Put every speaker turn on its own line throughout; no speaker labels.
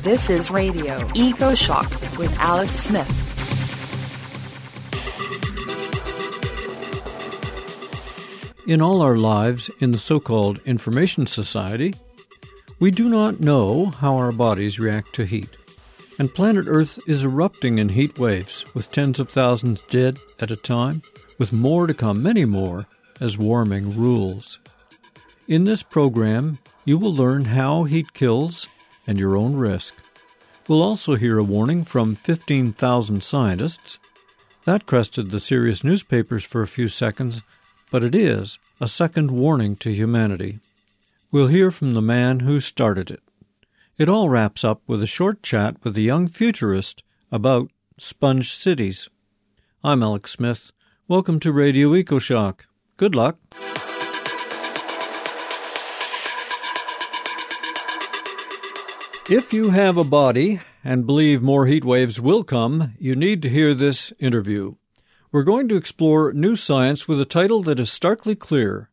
This is Radio Eco Shock with Alex Smith.
In all our lives in the so-called information society, we do not know how our bodies react to heat. And planet Earth is erupting in heat waves, with tens of thousands dead at a time, with more to come, many more, as warming rules. In this program, you will learn how heat kills and your own risk. We'll also hear a warning from 15,000 scientists. That crested the serious newspapers for a few seconds, but it is a second warning to humanity. We'll hear from the man who started it. It all wraps up with a short chat with a young futurist about sponge cities. I'm Alex Smith. Welcome to Radio EcoShock. Good luck. If you have a body and believe more heat waves will come, you need to hear this interview. We're going to explore new science with a title that is starkly clear: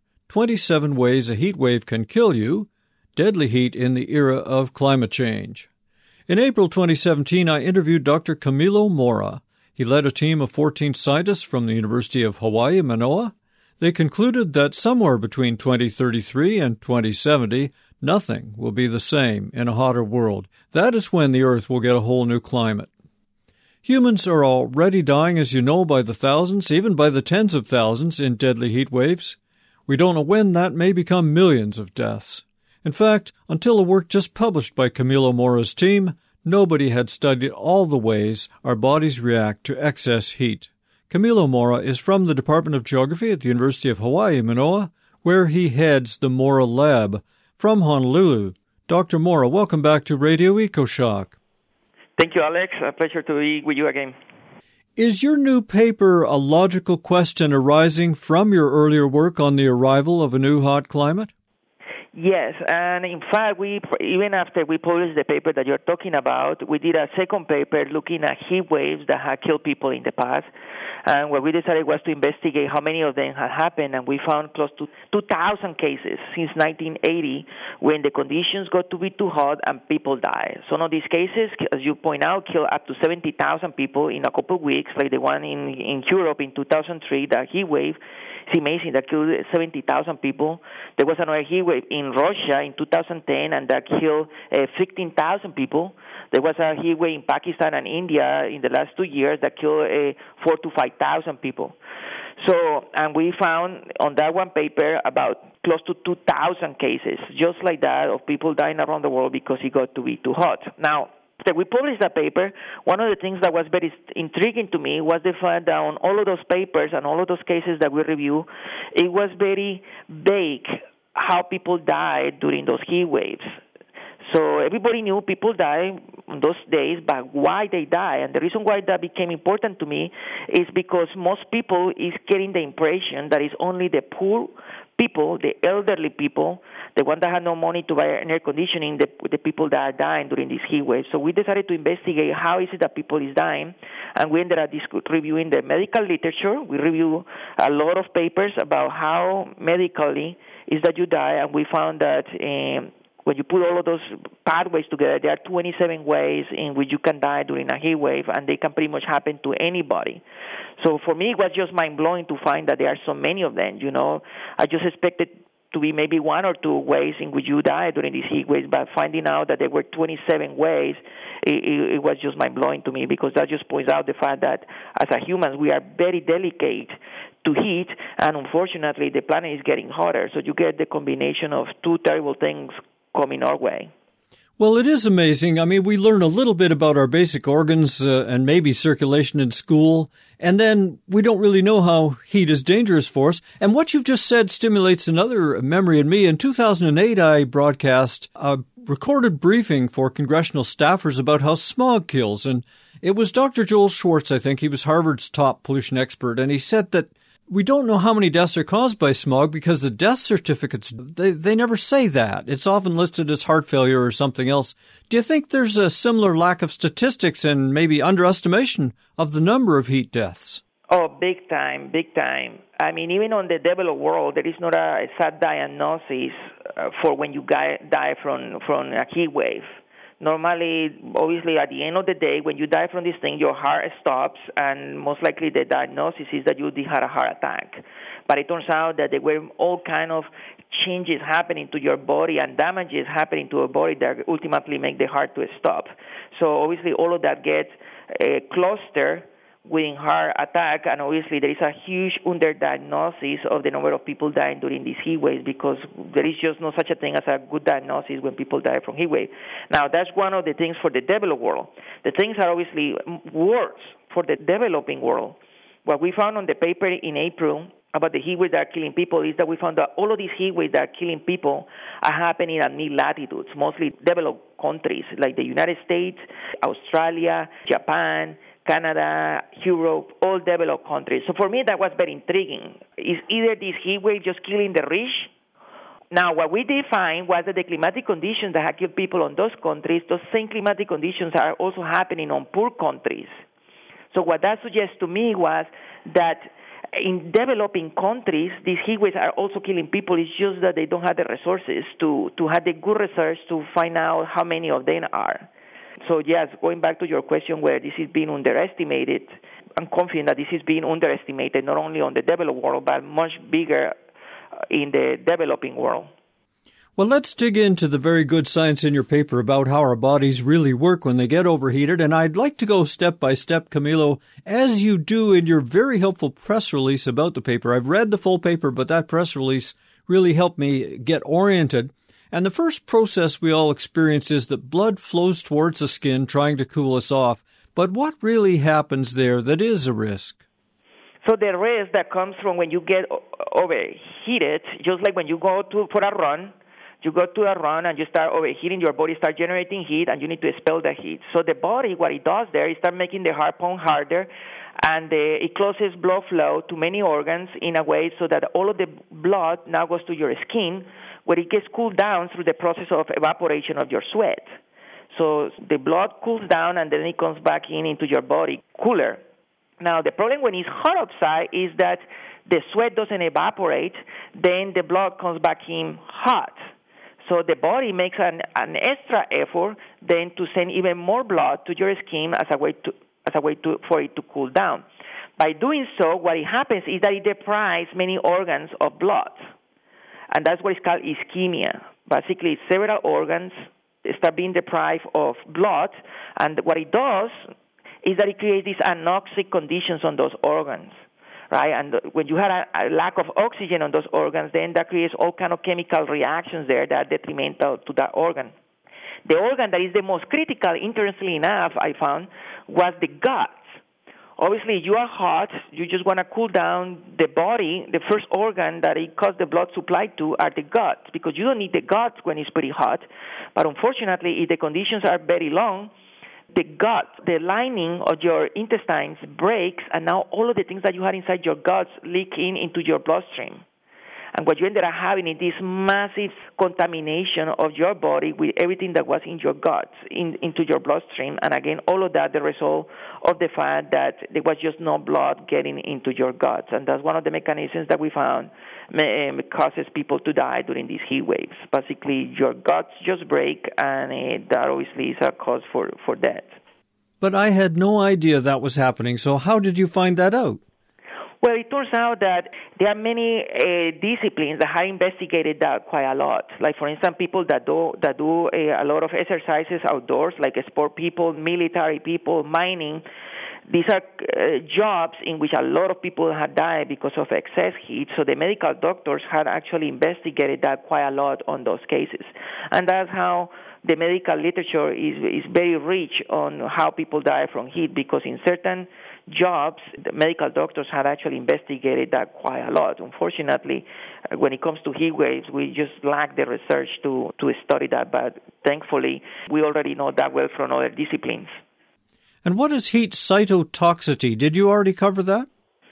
27 Ways a Heat Wave Can Kill You, Deadly Heat in the Era of Climate Change. In April 2017, I interviewed Dr. Camilo Moura. He led a team of 14 scientists from the University of Hawaii, Manoa. They concluded that somewhere between 2033 and 2070, nothing will be the same in a hotter world. That is when the Earth will get a whole new climate. Humans are already dying, as you know, by the thousands, even by the tens of thousands in deadly heat waves. We don't know when that may become millions of deaths. In fact, until a work just published by Camilo Moura's team, nobody had studied all the ways our bodies react to excess heat. Camilo Moura is from the Department of Geography at the University of Hawaii, Manoa, where he heads the Moura Lab. From Honolulu, Dr. Moura, welcome back to Radio EcoShock.
Thank you, Alex. A pleasure to be with you again.
Is your new paper a logical question arising from your earlier work on the arrival of a new hot climate?
Yes, and in fact, even after we published the paper that you're talking about, we did a second paper looking at heat waves that had killed people in the past. And what we decided was to investigate how many of them had happened, and we found close to 2,000 cases since 1980 when the conditions got to be too hot and people died. Some of these cases, as you point out, killed up to 70,000 people in a couple of weeks, like the one in Europe in 2003, the heat wave. It's amazing, that killed 70,000 people. There was another heat wave in Russia in 2010, and that killed 15,000 people. There was a heat wave in Pakistan and India in the last 2 years that killed 4,000 to 5,000 people. So, and we found on that one paper about close to 2,000 cases, just like that, of people dying around the world because it got to be too hot. Now, after we published that paper, one of the things that was very intriguing to me was the fact that on all of those papers and all of those cases that we review, it was very vague how people died during those heat waves. So everybody knew people die on those days, but why they die. And the reason why that became important to me is because most people is getting the impression that it's only the poor people, the elderly people, the ones that have no money to buy air conditioning, the people that are dying during this heat wave. So we decided to investigate how is it that people is dying, and we ended up reviewing the medical literature. We review a lot of papers about how medically is that you die, and we found that when you put all of those pathways together, there are 27 ways in which you can die during a heat wave, and they can pretty much happen to anybody. So for me, it was just mind-blowing to find that there are so many of them, you know. I just expected to be maybe one or two ways in which you die during these heat waves, but finding out that there were 27 ways, it was just mind-blowing to me, because that just points out the fact that as a humans, we are very delicate to heat, and unfortunately, the planet is getting hotter. So you get the combination of two terrible things coming our way.
Well, it is amazing. I mean, we learn a little bit about our basic organs and maybe circulation in school, and then we don't really know how heat is dangerous for us. And what you've just said stimulates another memory in me. In 2008, I broadcast a recorded briefing for congressional staffers about how smog kills. And it was Dr. Joel Schwartz, I think. He was Harvard's top pollution expert, and he said that we don't know how many deaths are caused by smog because the death certificates, they never say that. It's often listed as heart failure or something else. Do you think there's a similar lack of statistics and maybe underestimation of the number of heat deaths?
Oh, big time, big time. I mean, even on the developed world, there is not a exact diagnosis for when you die from a heat wave. Normally, obviously, at the end of the day, when you die from this thing, your heart stops, and most likely the diagnosis is that you had a heart attack. But it turns out that there were all kind of changes happening to your body and damages happening to your body that ultimately make the heart to stop. So obviously, all of that gets clustered within heart attack, and obviously there is a huge underdiagnosis of the number of people dying during these heat waves because there is just no such a thing as a good diagnosis when people die from heat wave. Now, that's one of the things for the developed world. The things are obviously worse for the developing world. What we found on the paper in April about the heat waves that are killing people is that we found that all of these heat waves that are killing people are happening at mid-latitudes, mostly developed countries like the United States, Australia, Japan, Canada, Europe, all developed countries. So for me, that was very intriguing. Is either this heat wave just killing the rich? Now, what we did find was that the climatic conditions that have killed people on those countries, those same climatic conditions are also happening on poor countries. So what that suggests to me was that in developing countries, these heat waves are also killing people. It's just that they don't have the resources to have the good research to find out how many of them are. So, yes, going back to your question where this is being underestimated, I'm confident that this is being underestimated not only on the developed world, but much bigger in the developing world.
Well, let's dig into the very good science in your paper about how our bodies really work when they get overheated. And I'd like to go step by step, Camilo, as you do in your very helpful press release about the paper. I've read the full paper, but that press release really helped me get oriented. And the first process we all experience is that blood flows towards the skin trying to cool us off. But what really happens there that is a risk?
So the risk that comes from when you get overheated, just like when you go for a run, you go to a run and you start overheating, your body starts generating heat and you need to expel the heat. So the body, what it does there is start making the heart pump harder, and it closes blood flow to many organs in a way so that all of the blood now goes to your skin, where it gets cooled down through the process of evaporation of your sweat. So the blood cools down and then it comes back into your body cooler. Now, the problem when it's hot outside is that the sweat doesn't evaporate, then the blood comes back in hot. So the body makes an extra effort then to send even more blood to your skin as a way for it to cool down. By doing so, what happens is that it deprives many organs of blood. And that's what is called ischemia. Basically, several organs start being deprived of blood, and what it does is that it creates these anoxic conditions on those organs, right? And when you have a lack of oxygen on those organs, then that creates all kind of chemical reactions there that are detrimental to that organ. The organ that is the most critical, interestingly enough, I found, was the gut. Obviously, you are hot. You just want to cool down the body. The first organ that it cuts the blood supply to are the guts, because you don't need the guts when it's pretty hot. But unfortunately, if the conditions are very long, the gut, the lining of your intestines breaks, and now all of the things that you had inside your guts leak into your bloodstream. And what you ended up having is this massive contamination of your body with everything that was in your guts into your bloodstream. And again, all of that the result of the fact that there was just no blood getting into your guts. And that's one of the mechanisms that we found causes people to die during these heat waves. Basically, your guts just break, and that obviously is a cause for death.
But I had no idea that was happening. So how did you find that out?
Well, it turns out that there are many disciplines that have investigated that quite a lot. Like, for instance, people that do a lot of exercises outdoors, like sport people, military people, mining. These are jobs in which a lot of people had died because of excess heat. So the medical doctors had actually investigated that quite a lot on those cases. And that's how the medical literature is very rich on how people die from heat, because in certain jobs, the medical doctors had actually investigated that quite a lot. Unfortunately, when it comes to heat waves, we just lack the research to study that, but thankfully, we already know that well from other disciplines.
And what is heat cytotoxicity? Did you already cover that?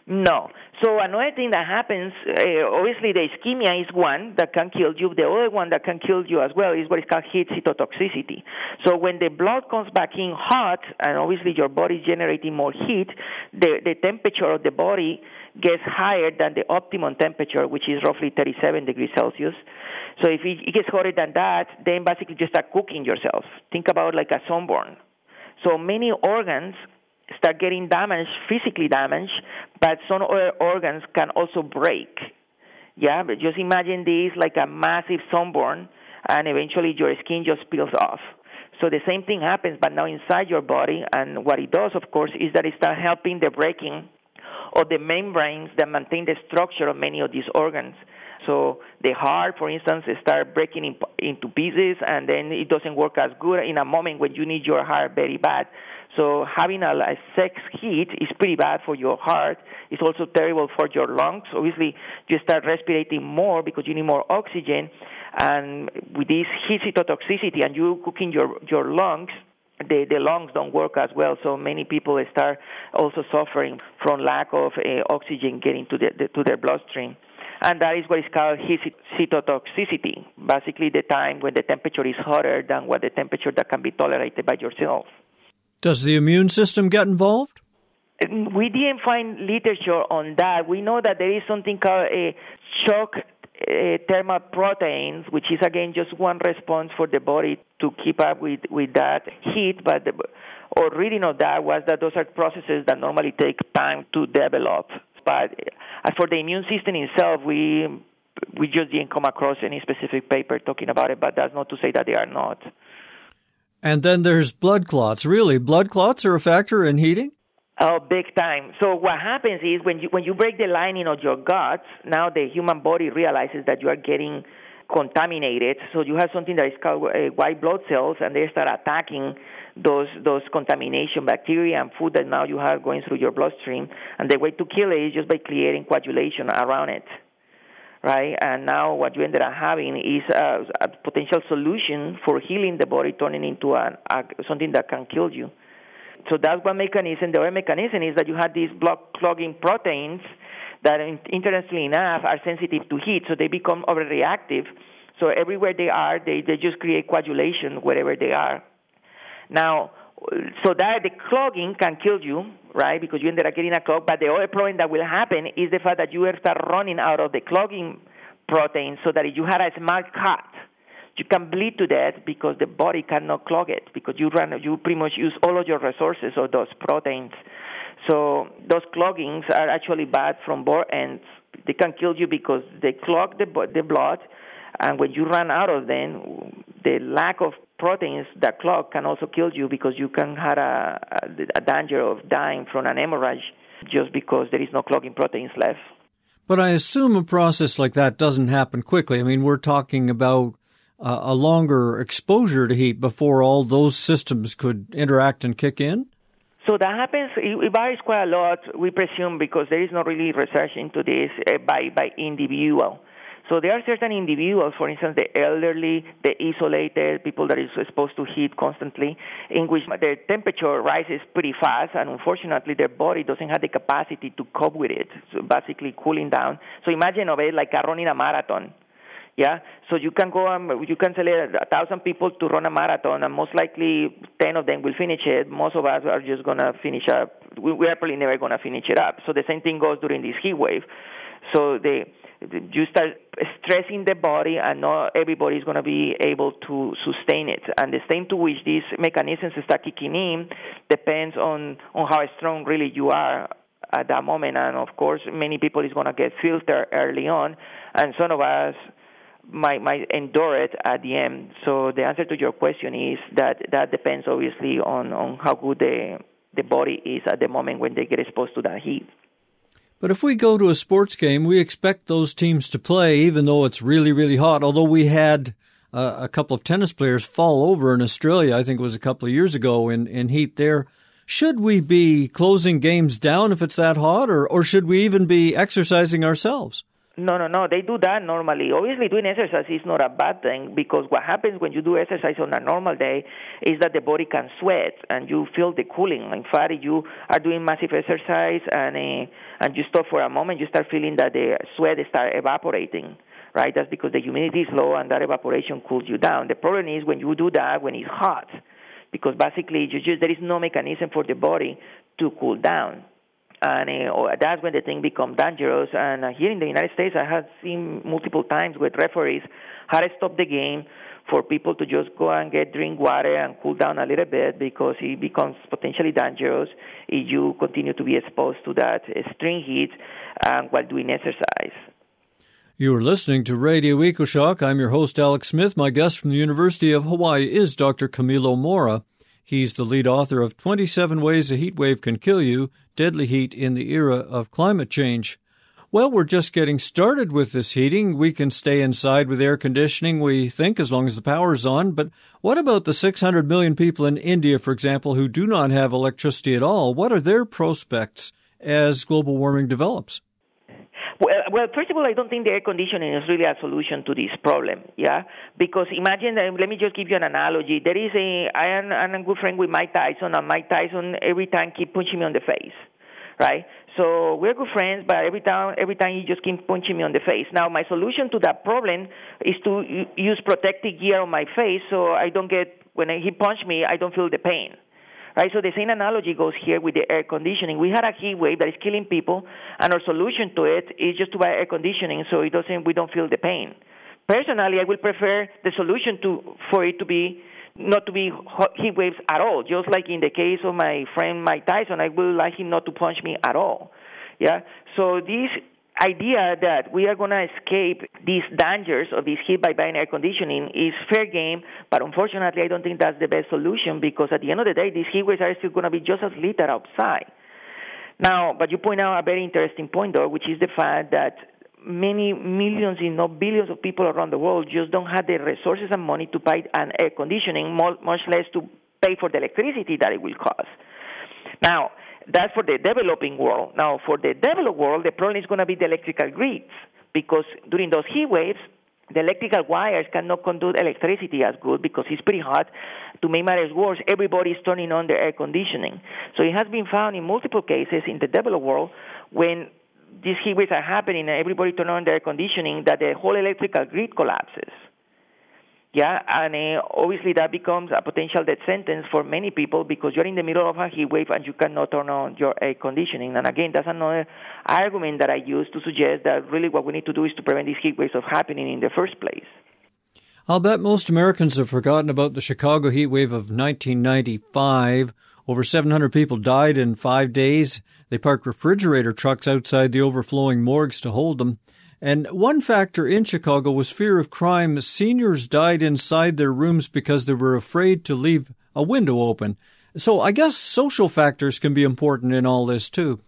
No. So another thing that happens, obviously the ischemia is one that can kill you. The other one that can kill you as well is what is called heat cytotoxicity. So when the blood comes back in hot, and obviously your body is generating more heat, the temperature of the body gets higher than the optimum temperature, which is roughly 37 degrees Celsius. So if it gets hotter than that, then basically you start cooking yourself. Think about like a sunburn. So many organs start getting damaged, physically damaged, but some other organs can also break. Yeah, but just imagine this like a massive sunburn, and eventually your skin just peels off. So the same thing happens, but now inside your body, and what it does, of course, is that it starts helping the breaking of the membranes that maintain the structure of many of these organs. So the heart, for instance, starts breaking into pieces, and then it doesn't work as good in a moment when you need your heart very bad. So having a sex heat is pretty bad for your heart. It's also terrible for your lungs. Obviously, you start respirating more because you need more oxygen. And with this heat cytotoxicity and you cooking your lungs, the lungs don't work as well. So many people start also suffering from lack of oxygen getting to their bloodstream. And that is what is called heat cytotoxicity, basically the time when the temperature is hotter than what the temperature that can be tolerated by yourself.
Does the immune system get involved?
We didn't find literature on that. We know that there is something called a shock thermal proteins, which is, again, just one response for the body to keep up with that heat. But our reading of that was that those are processes that normally take time to develop. But as for the immune system itself, we just didn't come across any specific paper talking about it, but that's not to say that they are not.
And then there's blood clots. Really, blood clots are a factor in heating?
Oh, big time. So what happens is when you break the lining of your guts, now the human body realizes that you are getting contaminated. So you have something that is called white blood cells, and they start attacking those contamination bacteria and food that now you have going through your bloodstream. And the way to kill it is just by clearing coagulation around it. Right, and now what you ended up having is a potential solution for healing the body, turning into something that can kill you. So that's one mechanism. The other mechanism is that you have these blood clogging proteins that, interestingly enough, are sensitive to heat, so they become overreactive. So everywhere they are, they just create coagulation wherever they are. Now, so that the clogging can kill you, right, because you ended up getting a clog. But the other problem that will happen is the fact that you will start running out of the clogging proteins, so that if you had a small cut, you can bleed to death because the body cannot clog it, because you pretty much use all of your resources of those proteins. So those cloggings are actually bad from both ends. They can kill you because they clog the blood, and when you run out of them, the lack of proteins that clog can also kill you, because you can have a danger of dying from an hemorrhage just because there is no clogging proteins left.
But I assume a process like that doesn't happen quickly. I mean, we're talking about a longer exposure to heat before all those systems could interact and kick in?
So that happens, it varies quite a lot, we presume, because there is not really research into this by individual. So there are certain individuals, for instance, the elderly, the isolated, people that is exposed to heat constantly, in which their temperature rises pretty fast, and unfortunately their body doesn't have the capacity to cope with it, so basically cooling down. So imagine of it like running a marathon. Yeah, so you can you can select 1,000 people to run a marathon, and most likely 10 of them will finish it. Most of us are just going to finish up. We are probably never going to finish it up. So the same thing goes during this heat wave. So you start stressing the body, and not everybody is going to be able to sustain it. And the extent to which these mechanisms start kicking in depends on how strong really you are at that moment. And of course, many people is going to get filtered early on, and some of us might endure it at the end. So the answer to your question is that depends obviously on how good the body is at the moment when they get exposed to that heat.
But if we go to a sports game, we expect those teams to play even though it's really, really hot. Although we had a couple of tennis players fall over in Australia, I think it was a couple of years ago in heat there. Should we be closing games down if it's that hot, or should we even be exercising ourselves?
No. They do that normally. Obviously, doing exercise is not a bad thing because what happens when you do exercise on a normal day is that the body can sweat and you feel the cooling. In fact, if you are doing massive exercise and you stop for a moment, you start feeling that the sweat starts evaporating. Right? That's because the humidity is low and that evaporation cools you down. The problem is when you do that when it's hot, because basically there is no mechanism for the body to cool down. And that's when the thing becomes dangerous. And here in the United States, I have seen multiple times where referees had to stop the game for people to just go and drink water and cool down a little bit because it becomes potentially dangerous if you continue to be exposed to that extreme heat while doing exercise.
You are listening to Radio EcoShock. I'm your host, Alex Smith. My guest from the University of Hawaii is Dr. Camilo Mora. He's the lead author of 27 Ways a Heat Wave Can Kill You, Deadly Heat in the Era of Climate Change. Well, we're just getting started with this heating. We can stay inside with air conditioning, we think, as long as the power's on. But what about the 600 million people in India, for example, who do not have electricity at all? What are their prospects as global warming develops?
Well, first of all, I don't think the air conditioning is really a solution to this problem, yeah? Because imagine, let me just give you an analogy. I'm a good friend with Mike Tyson, and Mike Tyson every time keep punching me on the face, right? So we're good friends, but every time he just keeps punching me on the face. Now, my solution to that problem is to use protective gear on my face so I don't when he punches me, I don't feel the pain. Right, so the same analogy goes here with the air conditioning. We had a heat wave that is killing people, and our solution to it is just to buy air conditioning so we don't feel the pain. Personally, I would prefer the solution for it to be not to be heat waves at all. Just like in the case of my friend Mike Tyson, I would like him not to punch me at all. Yeah. So this idea that we are going to escape these dangers of this heat by buying air conditioning is fair game, but unfortunately I don't think that's the best solution because at the end of the day, these heat waves are still going to be just as lethal outside. Now, but you point out a very interesting point, though, which is the fact that many millions, if not billions of people around the world just don't have the resources and money to buy an air conditioning, much less to pay for the electricity that it will cost. Now, that's for the developing world. Now, for the developed world, the problem is going to be the electrical grids because during those heat waves, the electrical wires cannot conduct electricity as good because it's pretty hot. To make matters worse, everybody is turning on their air conditioning. So it has been found in multiple cases in the developed world when these heat waves are happening and everybody turns on their air conditioning that the whole electrical grid collapses. Yeah, and obviously that becomes a potential death sentence for many people because you're in the middle of a heat wave and you cannot turn on your air conditioning. And again, that's another argument that I use to suggest that really what we need to do is to prevent these heat waves from happening in the first place.
I'll bet most Americans have forgotten about the Chicago heat wave of 1995. Over 700 people died in 5 days. They parked refrigerator trucks outside the overflowing morgues to hold them. And one factor in Chicago was fear of crime. Seniors died inside their rooms because they were afraid to leave a window open. So I guess social factors can be important in all this, too.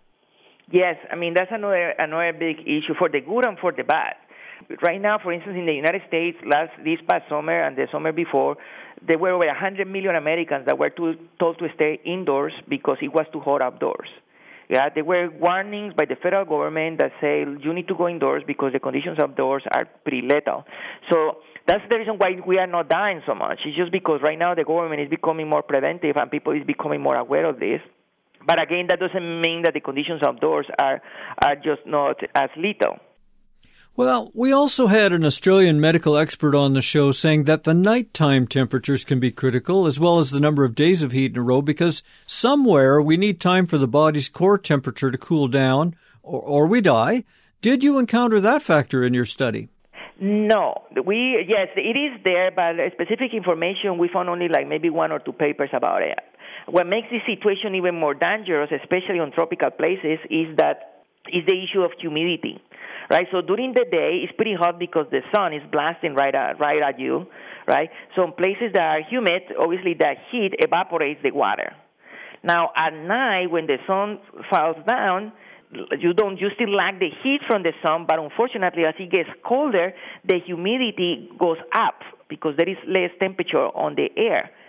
Yes, I mean, that's another big issue for the good and for the bad. Right now, for instance, in the United States, this past summer and the summer before, there were over 100 million Americans that were told to stay indoors because it was too hot outdoors. Yeah, there were warnings by the federal government that say you need to go indoors because the conditions outdoors are pretty lethal. So that's the reason why we are not dying so much. It's just because right now the government is becoming more preventive and people is becoming more aware of this. But again, that doesn't mean that the conditions outdoors are just not as lethal.
Well, we also had an Australian medical expert on the show saying that the nighttime temperatures can be critical, as well as the number of days of heat in a row, because somewhere we need time for the body's core temperature to cool down, or we die. Did you encounter that factor in your study?
No. Yes, it is there, but specific information, we found only like maybe 1 or 2 papers about it. What makes this situation even more dangerous, especially on tropical places, is the issue of humidity. Right, so during the day, it's pretty hot because the sun is blasting right at you, right? So in places that are humid, obviously that heat evaporates the water. Now, at night, when the sun falls down, you still lack the heat from the sun, but unfortunately, as it gets colder, the humidity goes up because there is less temperature on the air.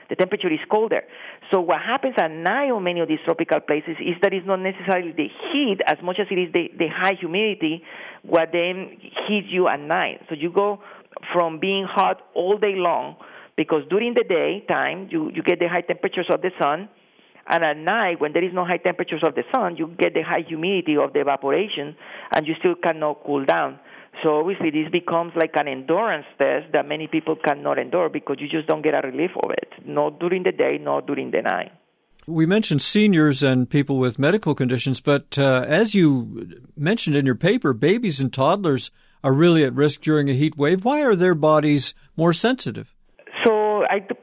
the temperature is colder. So what happens at night on many of these tropical places is that it's not necessarily the heat as much as it is the high humidity what then heats you at night. So you go from being hot all day long, because during the daytime you get the high temperatures of the sun, and at night, when there is no high temperatures of the sun, you get the high humidity of the evaporation, and you still cannot cool down. So obviously this becomes like an endurance test that many people cannot endure because you just don't get a relief of it, not during the day, not during the night.
We mentioned seniors and people with medical conditions, but as you mentioned in your paper, babies and toddlers are really at risk during a heat wave. Why are their bodies more sensitive?
So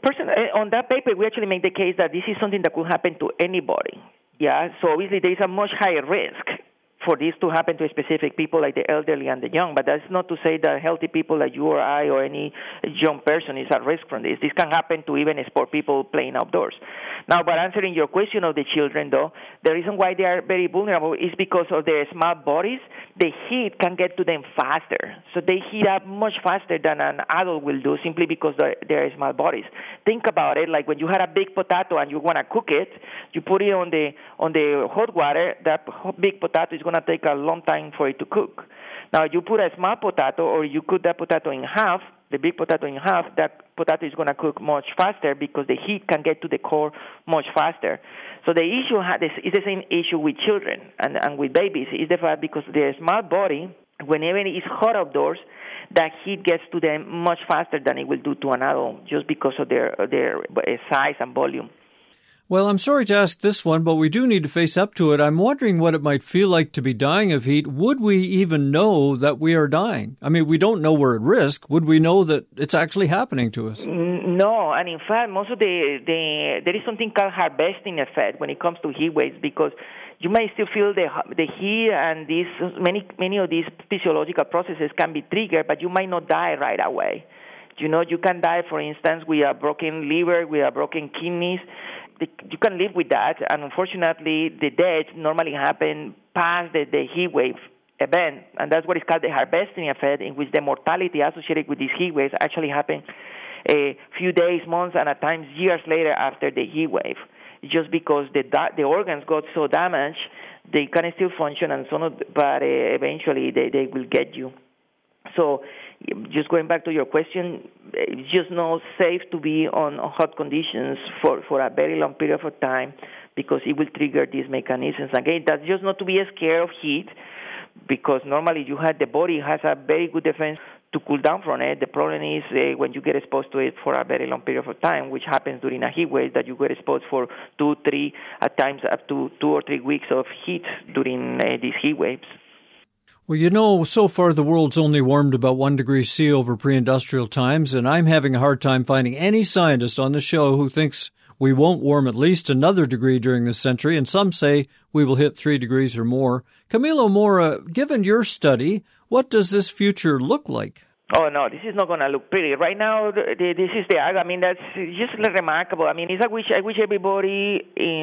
on that paper, we actually make the case that this is something that could happen to anybody. Yeah, so obviously there is a much higher risk for this to happen to specific people like the elderly and the young, but that's not to say that healthy people like you or I or any young person is at risk from this. This can happen to even sport people playing outdoors. Now, but answering your question of the children, though, the reason why they are very vulnerable is because of their small bodies. The heat can get to them faster, so they heat up much faster than an adult will do simply because they are small bodies. Think about it, like when you had a big potato and you want to cook it, you put it on the hot water. That big potato is going to take a long time for it to cook. Now, you put a small potato or you cut that potato in half, the big potato in half, that potato is going to cook much faster because the heat can get to the core much faster. So the issue is the same issue with children and with babies. Is the fact because their small body, whenever it is hot outdoors, that heat gets to them much faster than it will do to an adult just because of their size and volume.
Well, I'm sorry to ask this one, but we do need to face up to it. I'm wondering what it might feel like to be dying of heat. Would we even know that we are dying? I mean, we don't know we're at risk. Would we know that it's actually happening to us?
No, and in fact, most of there is something called harvesting effect when it comes to heat waves, because you may still feel the heat, and many of these physiological processes can be triggered, but you might not die right away. You know, you can die, for instance, with a broken liver, with a broken kidneys. You can live with that, and unfortunately, the deaths normally happen past the heat wave event, and that's what is called the harvesting effect, in which the mortality associated with these heat waves actually happen a few days, months, and at times years later after the heat wave, just because the organs got so damaged, they can still function and so on, but eventually they will get you. So just going back to your question, it's just not safe to be on hot conditions for a very long period of time because it will trigger these mechanisms. Again, that's just not to be scared of heat, because normally the body has a very good defense to cool down from it. The problem is when you get exposed to it for a very long period of time, which happens during a heat wave, that you get exposed for 2, 3, at times up to 2 or 3 weeks of heat during these heat waves.
Well, you know, so far the world's only warmed about 1 degree C over pre-industrial times, and I'm having a hard time finding any scientist on the show who thinks we won't warm at least another degree during this century, and some say we will hit 3 degrees or more. Camilo Mora, given your study, what does this future look like?
Oh, no, this is not going to look pretty. Right now, this is that's just remarkable. I mean, I wish everybody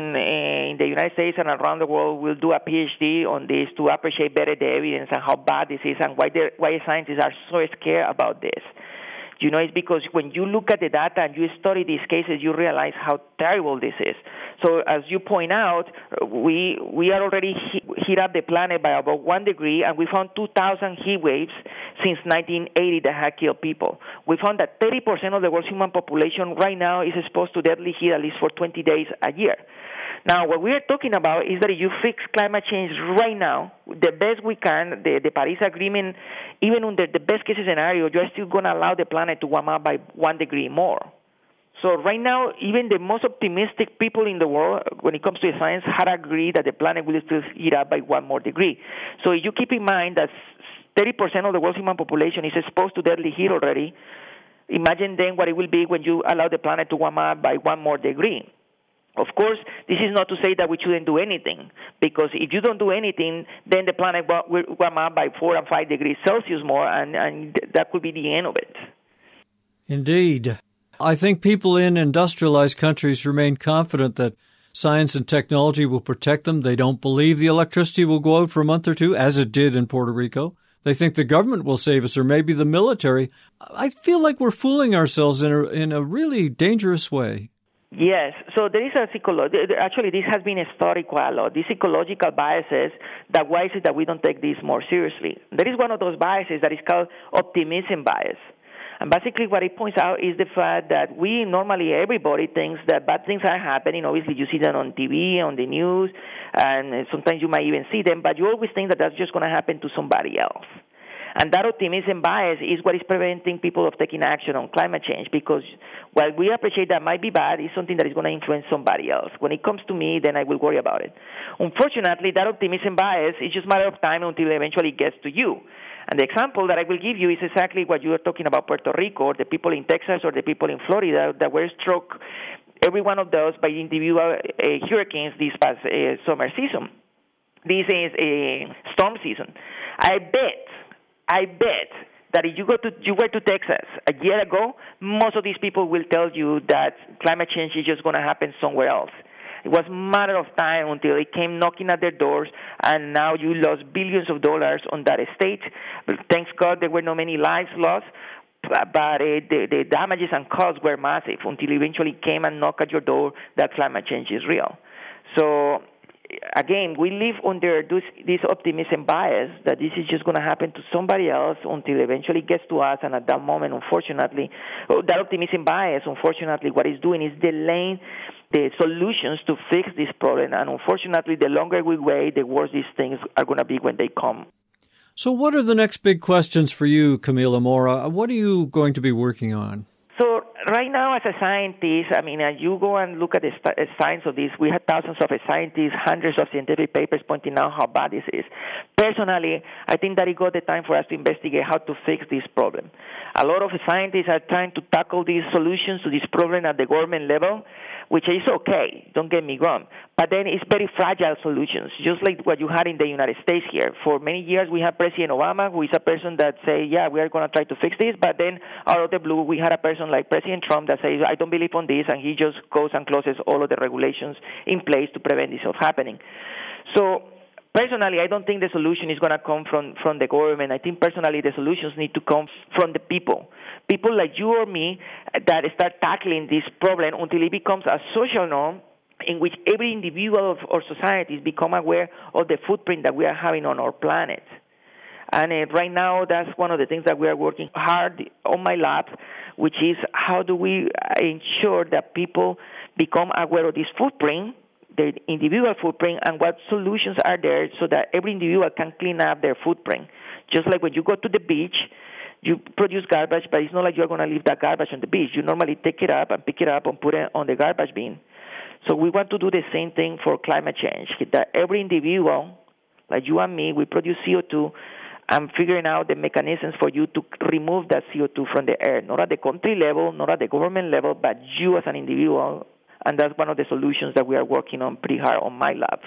in the United States and around the world will do a PhD on this to appreciate better the evidence and how bad this is and why scientists are so scared about this. You know, it's because when you look at the data and you study these cases, you realize how terrible this is. So as you point out, we are already heat up the planet by about 1 degree, and we found 2,000 heat waves since 1980 that have killed people. We found that 30% of the world's human population right now is exposed to deadly heat at least for 20 days a year. Now, what we are talking about is that if you fix climate change right now, the best we can, the Paris Agreement, even under the best-case scenario, you're still going to allow the planet to warm up by 1 degree more. So right now, even the most optimistic people in the world, when it comes to science, had agreed that the planet will still heat up by 1 more degree. So if you keep in mind that 30% of the world's human population is exposed to deadly heat already, imagine then what it will be when you allow the planet to warm up by 1 more degree. Of course, this is not to say that we shouldn't do anything, because if you don't do anything, then the planet will warm up by 4 and 5 degrees Celsius more, and that could be the end of it.
Indeed. I think people in industrialized countries remain confident that science and technology will protect them. They don't believe the electricity will go out for a month or two, as it did in Puerto Rico. They think the government will save us, or maybe the military. I feel like we're fooling ourselves in a really dangerous way.
Yes, so there is actually this has been studied quite a lot. These ecological biases, that why is it that we don't take this more seriously? There is one of those biases that is called optimism bias. And basically what it points out is the fact that everybody thinks that bad things are happening. Obviously you see them on TV, on the news, and sometimes you might even see them, but you always think that that's just going to happen to somebody else. And that optimism bias is what is preventing people of taking action on climate change, because while we appreciate that might be bad, it's something that is going to influence somebody else. When it comes to me, then I will worry about it. Unfortunately, that optimism bias is just a matter of time until it eventually gets to you. And the example that I will give you is exactly what you were talking about Puerto Rico, or the people in Texas, or the people in Florida that were struck, every one of those, by individual hurricanes this past summer season. This is a storm season. I bet that if you were to Texas a year ago, most of these people will tell you that climate change is just going to happen somewhere else. It was a matter of time until it came knocking at their doors, and now you lost billions of dollars on that estate. But thanks God there were not many lives lost, but the damages and costs were massive until it eventually came and knocked at your door that climate change is real. So again, we live under this optimism bias that this is just going to happen to somebody else until eventually it gets to us. And at that moment, unfortunately, that optimism bias, unfortunately, what it's doing is delaying the solutions to fix this problem. And unfortunately, the longer we wait, the worse these things are going to be when they come.
So what are the next big questions for you, Camilo Mora? What are you going to be working on?
So right now, as a scientist, you go and look at the science of this. We have thousands of scientists, hundreds of scientific papers pointing out how bad this is. Personally, I think that it got the time for us to investigate how to fix this problem. A lot of scientists are trying to tackle these solutions to this problem at the government level, which is okay, don't get me wrong. But then it's very fragile solutions, just like what you had in the United States here. For many years, we had President Obama, who is a person that say, yeah, we are going to try to fix this. But then out of the blue, we had a person like President Trump that says, I don't believe on this, and he just goes and closes all of the regulations in place to prevent this from happening. So personally, I don't think the solution is going to come from the government. I think personally the solutions need to come from the people like you or me that start tackling this problem until it becomes a social norm in which every individual or societies become aware of the footprint that we are having on our planet. And right now, that's one of the things that we are working hard on my lab, which is how do we ensure that people become aware of this footprint, the individual footprint, and what solutions are there so that every individual can clean up their footprint. Just like when you go to the beach, you produce garbage, but it's not like you're going to leave that garbage on the beach. You normally take it up and pick it up and put it on the garbage bin. So we want to do the same thing for climate change, that every individual, like you and me, we produce CO2, and figuring out the mechanisms for you to remove that CO2 from the air, not at the country level, not at the government level, but you as an individual. And that's one of the solutions that we are working on pretty hard on my lab.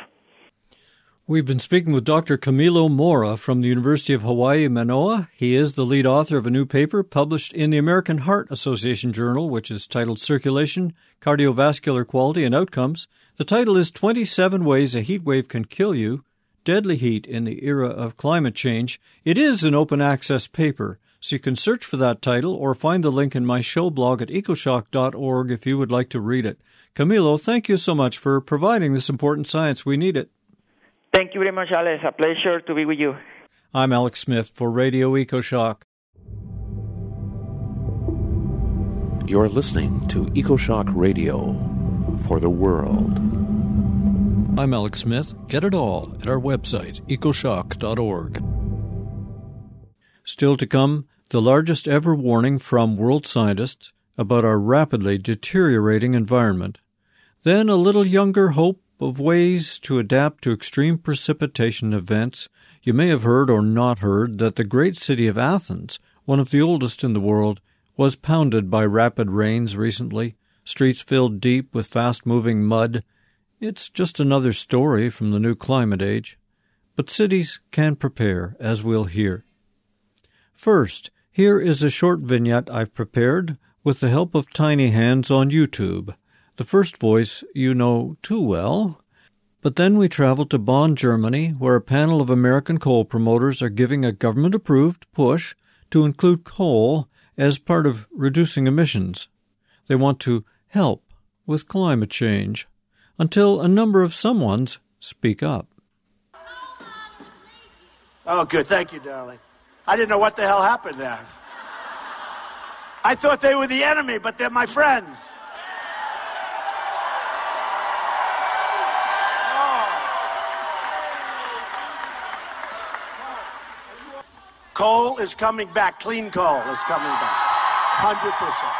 We've been speaking with Dr. Camilo Mora from the University of Hawaii, Manoa. He is the lead author of a new paper published in the American Heart Association Journal, which is titled Circulation, Cardiovascular Quality and Outcomes. The title is 27 Ways a Heat Wave Can Kill You, Deadly Heat in the Era of Climate Change. It is an open access paper, so you can search for that title or find the link in my show blog at ecoshock.org if you would like to read it. Camilo, thank you so much for providing this important science. We need it.
Thank you very much, Alex. A pleasure to be with you. I'm
Alex Smith for Radio EcoShock.
You're listening to EcoShock Radio for the world.
I'm Alex Smith. Get it all at our website, ecoshock.org. Still to come, the largest ever warning from world scientists about our rapidly deteriorating environment. Then a little younger hope of ways to adapt to extreme precipitation events. You may have heard or not heard that the great city of Athens, one of the oldest in the world, was pounded by rapid rains recently, streets filled deep with fast-moving mud. It's just another story from the new climate age. But cities can prepare, as we'll hear. First, here is a short vignette I've prepared with the help of tiny hands on YouTube. The first voice you know too well. But then we travel to Bonn, Germany, where a panel of American coal promoters are giving a government-approved push to include coal as part of reducing emissions. They want to help with climate change, until a number of someones speak up.
Oh, good. Thank you, darling. I didn't know what the hell happened there. I thought they were the enemy, but they're my friends. Coal is coming back. Clean coal is coming back. 100%.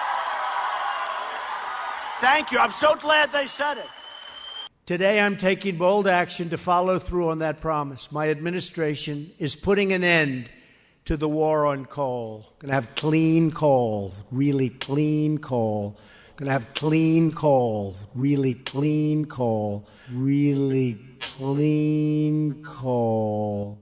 Thank you. I'm so glad they said it. Today, I'm taking bold action to follow through on that promise. My administration is putting an end to the war on coal. Going to have clean coal, really clean coal. Going to have clean coal, really clean coal, really clean coal.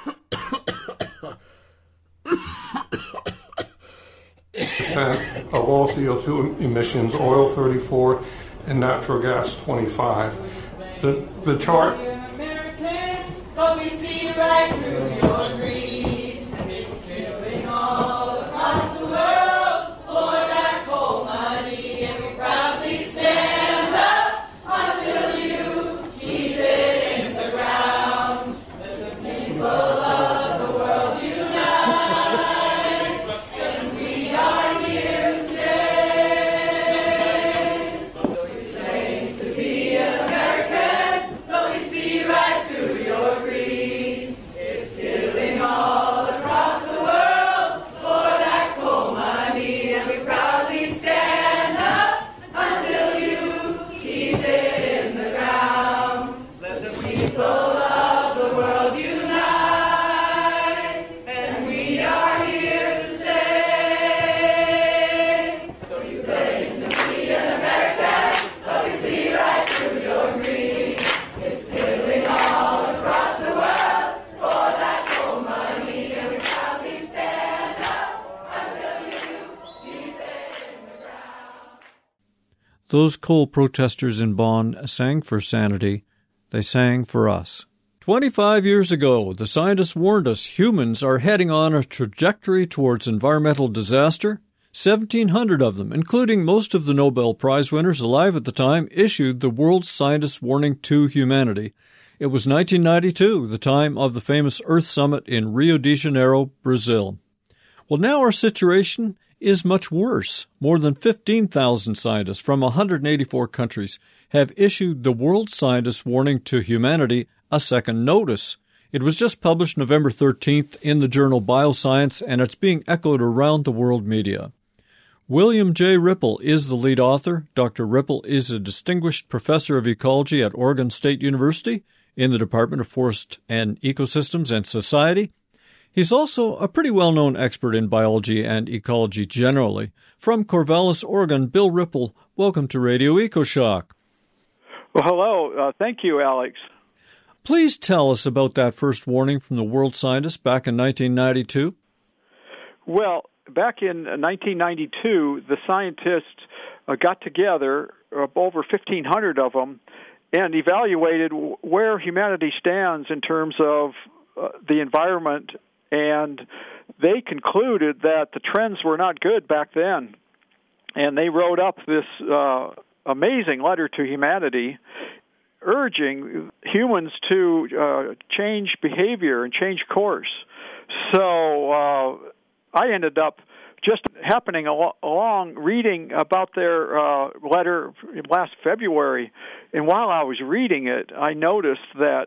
Of all CO2 emissions, oil 34 and natural gas 25. The chart.
American, but we see right through your greed. It's killing all across the world for that coal money, and we proudly stand up until you keep it in the ground. Let the people of the world unite, and we are here to stay. So you claim to be an American, but we see right through your greed. It's killing all across the world for that coal money, and we proudly stand up until you keep it in the ground. Let the people of the world unite, and we are here to stay. So you claim to be an American, but we see right through your greed. It's killing all across the world for that coal money, and we proudly stand up until you keep it in the ground.
Those coal protesters in Bonn sang for sanity. They sang for us. 25 years ago, the scientists warned us humans are heading on a trajectory towards environmental disaster. 1,700 of them, including most of the Nobel Prize winners alive at the time, issued the world's scientists' warning to humanity. It was 1992, the time of the famous Earth Summit in Rio de Janeiro, Brazil. Well, now our situation is much worse. More than 15,000 scientists from 184 countries have issued the world scientists' warning to humanity a second notice. It was just published November 13th in the journal Bioscience, and it's being echoed around the world media. William J. Ripple is the lead author. Dr. Ripple is a distinguished professor of ecology at Oregon State University in the Department of Forest and Ecosystems and Society. He's also a pretty well-known expert in biology and ecology generally. From Corvallis, Oregon, Bill Ripple, welcome to Radio EcoShock.
Well, hello. Thank you, Alex.
Please tell us about that first warning from the world scientists back in 1992.
Well, back in 1992, the scientists got together, over 1,500 of them, and evaluated where humanity stands in terms of the environment, and they concluded that the trends were not good back then. And they wrote up this amazing letter to humanity urging humans to change behavior and change course. So I ended up just happening along reading about their letter last February, and while I was reading it, I noticed that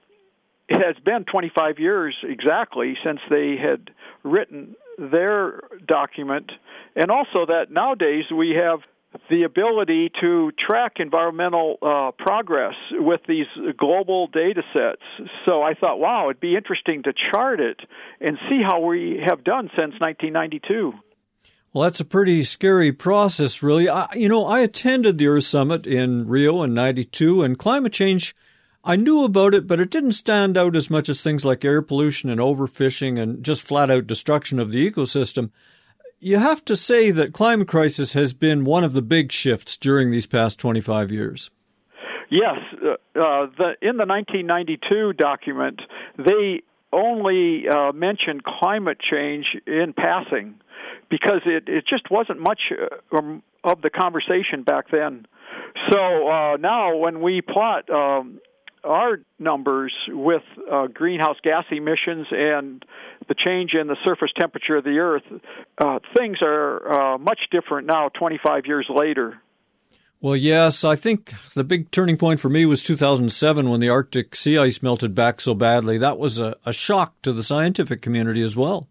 it has been 25 years exactly since they had written their document, and also that nowadays we have the ability to track environmental progress with these global data sets. So I thought, wow, it'd be interesting to chart it and see how we have done since 1992.
Well, that's a pretty scary process, really. I attended the Earth Summit in Rio in 92, and climate change, I knew about it, but it didn't stand out as much as things like air pollution and overfishing and just flat-out destruction of the ecosystem. You have to say that climate crisis has been one of the big shifts during these past 25 years.
Yes. In the 1992 document, they only mentioned climate change in passing because it just wasn't much of the conversation back then. So now when we plot our numbers with greenhouse gas emissions and the change in the surface temperature of the Earth, things are much different now 25 years later.
Well, yes, I think the big turning point for me was 2007 when the Arctic sea ice melted back so badly. That was a shock to the scientific community as well.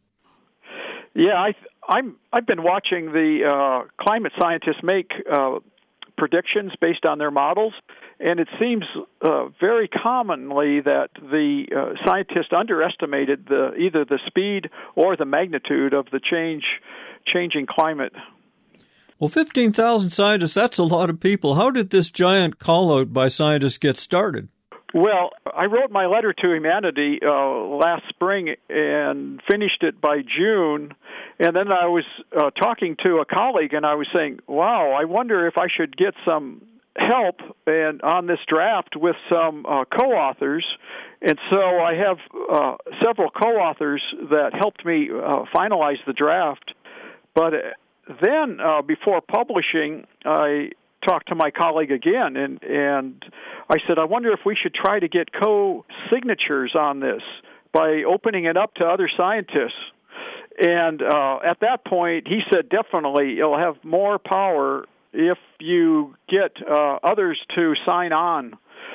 Yeah, I've been watching the climate scientists make predictions based on their models, and it seems very commonly that the scientists underestimated either the speed or the magnitude of the changing climate.
Well, 15,000 scientists, that's a lot of people. How did this giant call-out by scientists get started?
Well, I wrote my letter to humanity last spring and finished it by June, and then I was talking to a colleague, and I was saying, wow, I wonder if I should get some help on this draft with some co-authors. And so I have several co-authors that helped me finalize the draft. But then, before publishing, I talked to my colleague again, and I said, I wonder if we should try to get co-signatures on this by opening it up to other scientists. And at that point, he said, definitely, it'll have more power if you get others to sign on.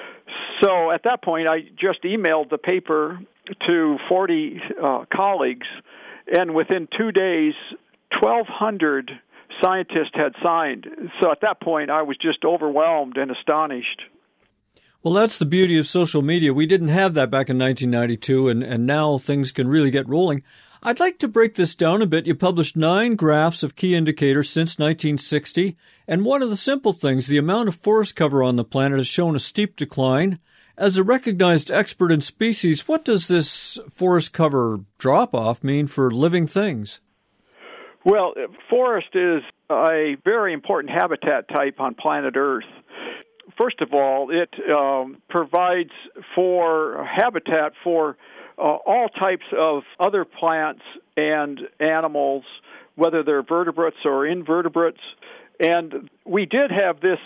So at that point, I just emailed the paper to 40 colleagues, and within 2 days, 1,200 scientists had signed. So at that point, I was just overwhelmed and astonished.
Well, that's the beauty of social media. We didn't have that back in 1992, and now things can really get rolling. I'd like to break this down a bit. You published 9 graphs of key indicators since 1960, and one of the simple things, the amount of forest cover on the planet has shown a steep decline. As a recognized expert in species, what does this forest cover drop-off mean for living things?
Well, forest is a very important habitat type on planet Earth. First of all, it provides for habitat for all types of other plants and animals, whether they're vertebrates or invertebrates. And we did have this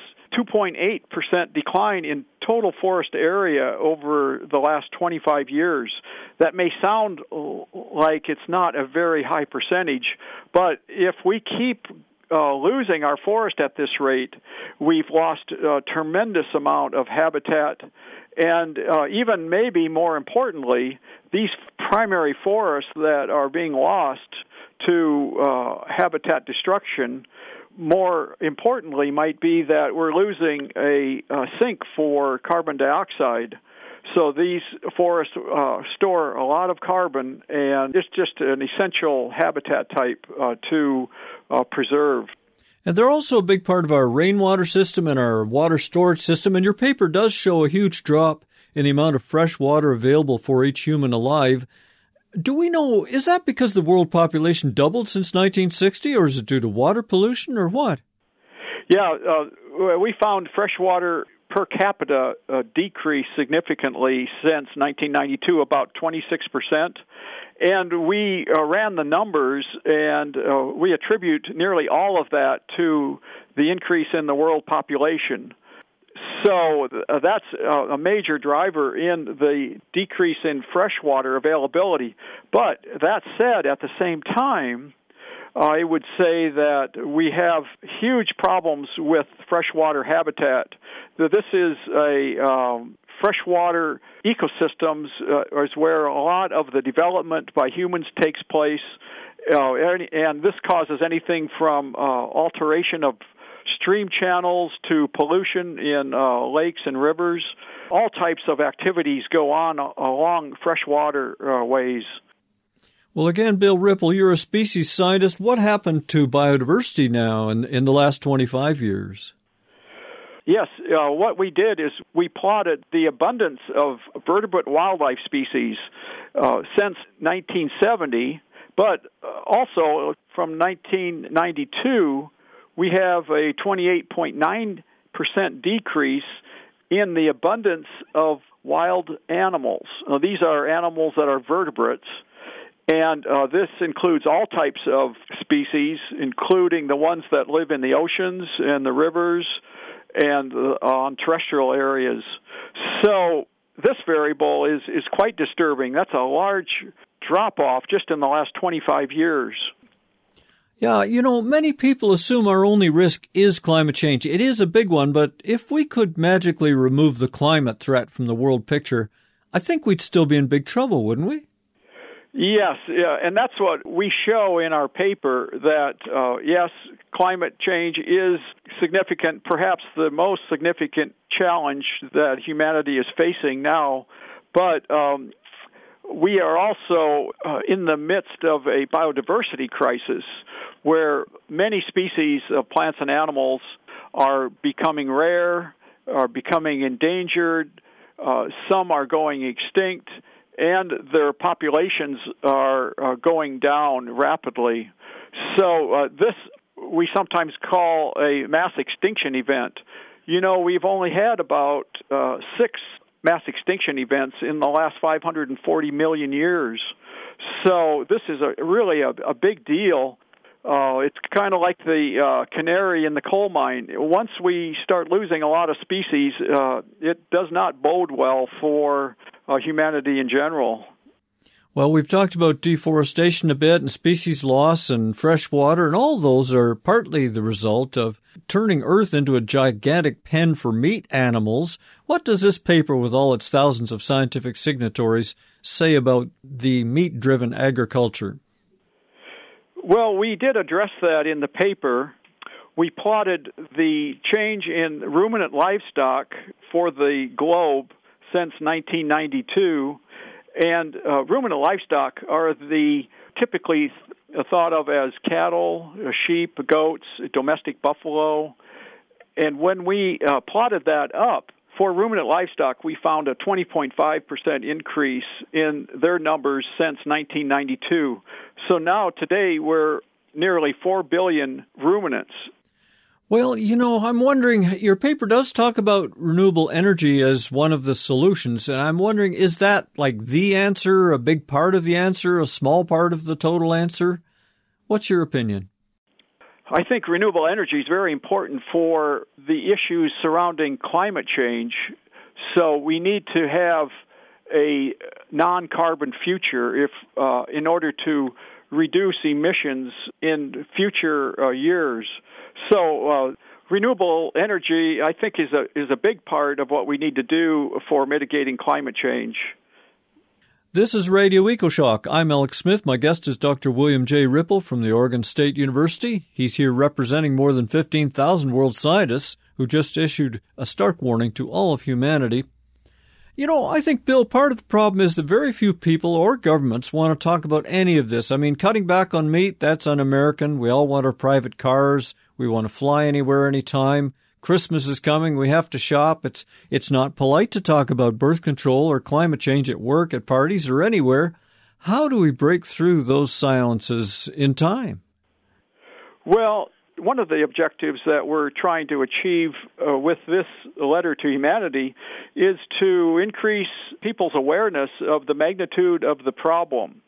2.8% decline in total forest area over the last 25 years. That may sound like it's not a very high percentage, but if we keep losing our forest at this rate, we've lost a tremendous amount of habitat. And even maybe more importantly, these primary forests that are being lost to habitat destruction, more importantly, might be that we're losing a sink for carbon dioxide. So these forests store a lot of carbon, and it's just an essential habitat type to preserve.
And they're also a big part of our rainwater system and our water storage system, and your paper does show a huge drop in the amount of fresh water available for each human alive. Do we know, is that because the world population doubled since 1960, or is it due to water pollution, or what?
Yeah, we found freshwater per capita decreased significantly since 1992, about 26%. And we ran the numbers, and we attribute nearly all of that to the increase in the world population. So that's a major driver in the decrease in freshwater availability. But that said, at the same time, I would say that we have huge problems with freshwater habitat. This is a freshwater ecosystems is where a lot of the development by humans takes place, and this causes anything from alteration of stream channels to pollution in lakes and rivers. All types of activities go on along freshwater ways.
Well, again, Bill Ripple, you're a species scientist. What happened to biodiversity now in the last 25 years?
Yes, what we did is we plotted the abundance of vertebrate wildlife species since 1970, but also from 1992, we have a 28.9% decrease in the abundance of wild animals. These are animals that are vertebrates. And this includes all types of species, including the ones that live in the oceans and the rivers and on terrestrial areas. So this variable is quite disturbing. That's a large drop-off just in the last 25 years.
Yeah, many people assume our only risk is climate change. It is a big one, but if we could magically remove the climate threat from the world picture, I think we'd still be in big trouble, wouldn't we?
Yes, and that's what we show in our paper, that, yes, climate change is significant, perhaps the most significant challenge that humanity is facing now, but we are also in the midst of a biodiversity crisis where many species of plants and animals are becoming rare, are becoming endangered, some are going extinct, and their populations are going down rapidly. So this we sometimes call a mass extinction event. We've only had about 6 mass extinction events in the last 540 million years. So this is really a big deal. It's kind of like the canary in the coal mine. Once we start losing a lot of species, it does not bode well for humanity in general.
Well, we've talked about deforestation a bit and species loss and fresh water, and all those are partly the result of turning Earth into a gigantic pen for meat animals. What does this paper, with all its thousands of scientific signatories, say about the meat-driven agriculture?
Well, we did address that in the paper. We plotted the change in ruminant livestock for the globe since 1992, and ruminant livestock are the typically thought of as cattle, sheep, goats, domestic buffalo. And when we plotted that up for ruminant livestock, we found a 20.5% increase in their numbers since 1992. So now, today, we're nearly 4 billion ruminants.
Well, I'm wondering, your paper does talk about renewable energy as one of the solutions, and I'm wondering, is that like the answer, a big part of the answer, a small part of the total answer? What's your opinion?
I think renewable energy is very important for the issues surrounding climate change. So we need to have a non-carbon future in order to reduce emissions in future years. So renewable energy, I think, is a big part of what we need to do for mitigating climate change.
This is Radio EcoShock. I'm Alex Smith. My guest is Dr. William J. Ripple from the Oregon State University. He's here representing more than 15,000 world scientists who just issued a stark warning to all of humanity. I think, Bill, part of the problem is that very few people or governments want to talk about any of this. I mean, cutting back on meat, that's un-American. We all want our private cars. We want to fly anywhere, anytime. Christmas is coming. We have to shop. It's not polite to talk about birth control or climate change at work, at parties, or anywhere. How do we break through those silences in time?
Well, one of the objectives that we're trying to achieve with this letter to humanity is to increase people's awareness of the magnitude of the problem.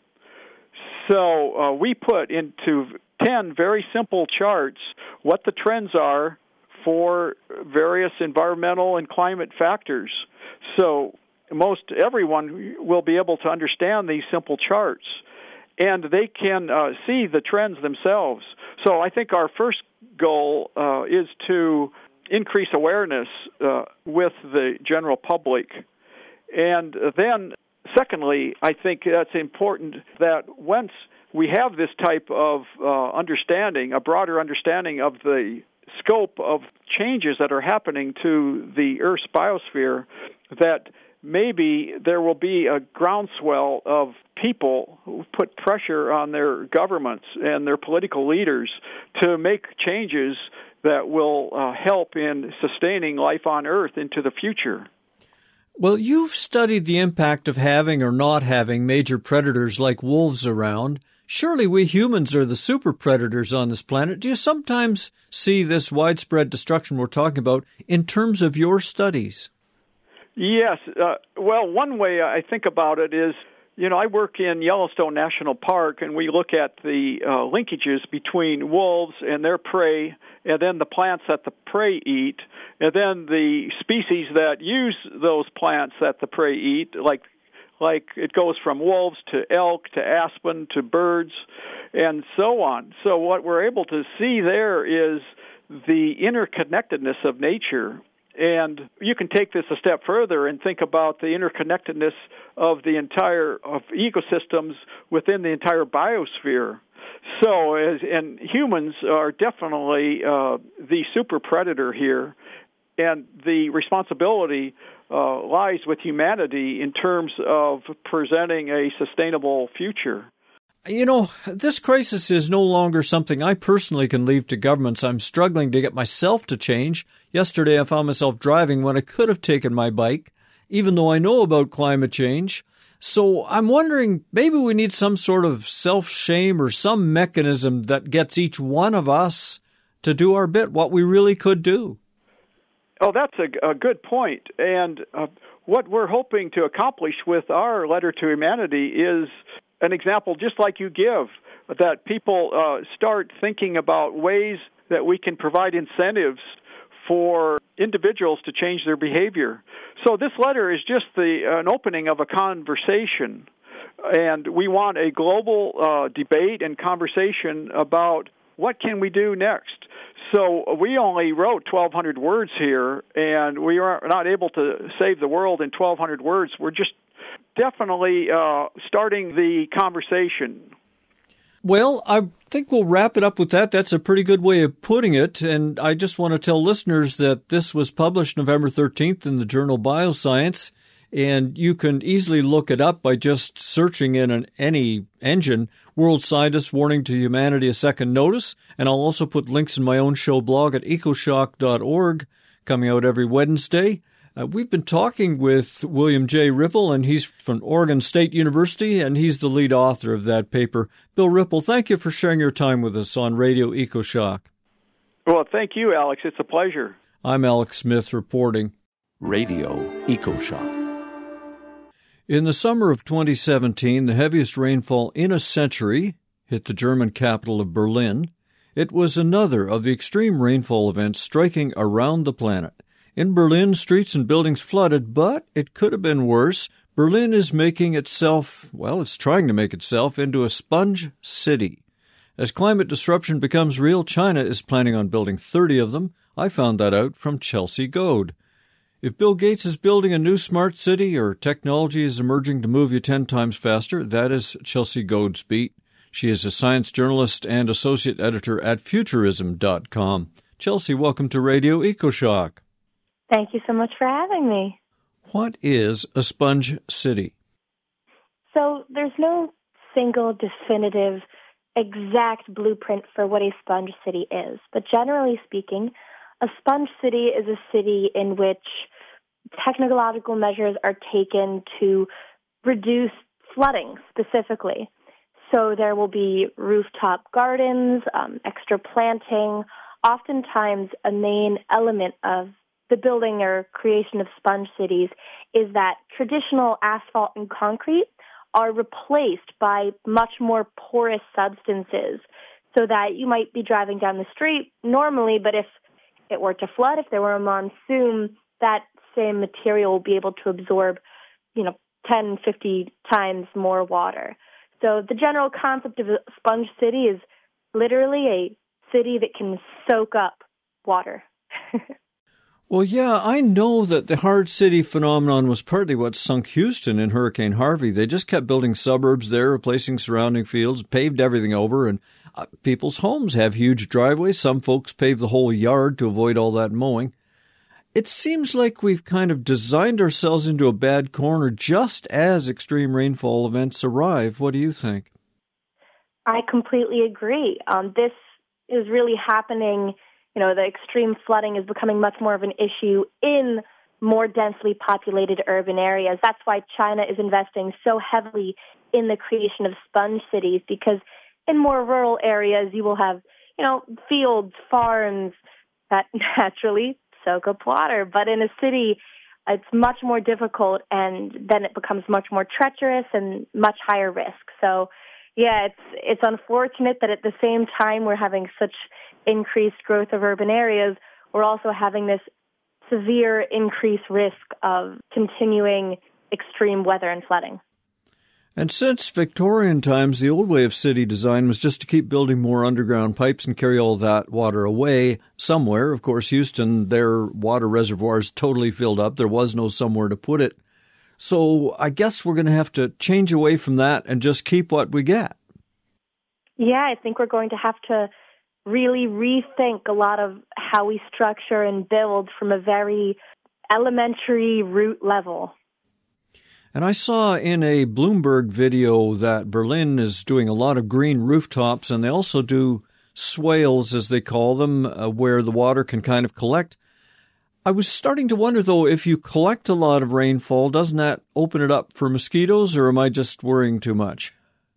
So we put into 10 very simple charts what the trends are for various environmental and climate factors. So most everyone will be able to understand these simple charts, and they can see the trends themselves. So I think our first goal is to increase awareness with the general public. And then, secondly, I think that's important that once we have this type of understanding, a broader understanding of the scope of changes that are happening to the Earth's biosphere, that maybe there will be a groundswell of people who put pressure on their governments and their political leaders to make changes that will help in sustaining life on Earth into the future.
Well, you've studied the impact of having or not having major predators like wolves around. Surely we humans are the super predators on this planet. Do you sometimes see this widespread destruction we're talking about in terms of your studies?
Yes. Well, one way I think about it is I work in Yellowstone National Park, and we look at the linkages between wolves and their prey, and then the plants that the prey eat, and then the species that use those plants that the prey eat, like it goes from wolves to elk to aspen to birds and so on. So what we're able to see there is the interconnectedness of nature. And you can take this a step further and think about the interconnectedness of the entire of ecosystems within the entire biosphere. So, and humans are definitely the super predator here, and the responsibility lies with humanity in terms of presenting a sustainable future.
This crisis is no longer something I personally can leave to governments. I'm struggling to get myself to change. Yesterday, I found myself driving when I could have taken my bike, even though I know about climate change. So I'm wondering, maybe we need some sort of self-shame or some mechanism that gets each one of us to do our bit, what we really could do.
Oh, that's a good point. And what we're hoping to accomplish with our letter to humanity is an example just like you give, that people start thinking about ways that we can provide incentives for individuals to change their behavior. So this letter is just an opening of a conversation, and we want a global debate and conversation about what can we do next. So we only wrote 1,200 words here, and we are not able to save the world in 1,200 words. We're just definitely starting the conversation.
Well, I think we'll wrap it up with that. That's a pretty good way of putting it. And I just want to tell listeners that this was published November 13th in the journal Bioscience, and you can easily look it up by just searching in any engine, World Scientists Warning to Humanity, a Second Notice. And I'll also put links in my own show blog at ecoshock.org, coming out every Wednesday. We've been talking with William J. Ripple, and he's from Oregon State University, and he's the lead author of that paper. Bill Ripple, thank you for sharing your time with us on Radio EcoShock.
Well, thank you, Alex. It's a pleasure.
I'm Alex Smith reporting.
Radio EcoShock.
In the summer of 2017, the heaviest rainfall in a century hit the German capital of Berlin. It was another of the extreme rainfall events striking around the planet. In Berlin, streets and buildings flooded, but it could have been worse. Berlin is making itself, it's trying to make itself into a sponge city. As climate disruption becomes real, China is planning on building 30 of them. I found that out from Chelsea Goad. If Bill Gates is building a new smart city or technology is emerging to move you 10 times faster, that is Chelsea Goad's beat. She is a science journalist and associate editor at Futurism.com. Chelsea, welcome to Radio EcoShock.
Thank you so much for having me.
What is a sponge city?
So there's no single definitive exact blueprint for what a sponge city is. But generally speaking, a sponge city is a city in which technological measures are taken to reduce flooding specifically. So there will be rooftop gardens, extra planting. Oftentimes a main element of the building or creation of sponge cities is that traditional asphalt and concrete are replaced by much more porous substances, so that you might be driving down the street normally, but if it were to flood, if there were a monsoon, that same material will be able to absorb, 10, 50 times more water. So the general concept of a sponge city is literally a city that can soak up water.
Well, yeah, I know that the hard city phenomenon was partly what sunk Houston in Hurricane Harvey. They just kept building suburbs there, replacing surrounding fields, paved everything over, and people's homes have huge driveways. Some folks pave the whole yard to avoid all that mowing. It seems like we've kind of designed ourselves into a bad corner just as extreme rainfall events arrive. What do you think?
I completely agree. This is really happening. The extreme flooding is becoming much more of an issue in more densely populated urban areas. That's why China is investing so heavily in the creation of sponge cities, because in more rural areas you will have, fields, farms that naturally soak up water. But in a city, it's much more difficult, and then it becomes much more treacherous and much higher risk. So, yeah, it's unfortunate that at the same time we're having such increased growth of urban areas, we're also having this severe increased risk of continuing extreme weather and flooding.
And since Victorian times, the old way of city design was just to keep building more underground pipes and carry all that water away somewhere. Of course, Houston, their water reservoirs totally filled up. There was no somewhere to put it. So I guess we're going to have to change away from that and just keep what we get.
Yeah, I think we're going to have to really rethink a lot of how we structure and build from a very elementary root level.
And I saw in a Bloomberg video that Berlin is doing a lot of green rooftops, and they also do swales, as they call them, where the water can kind of collect. I was starting to wonder, though, if you collect a lot of rainfall, doesn't that open it up for mosquitoes, or am I just worrying too much?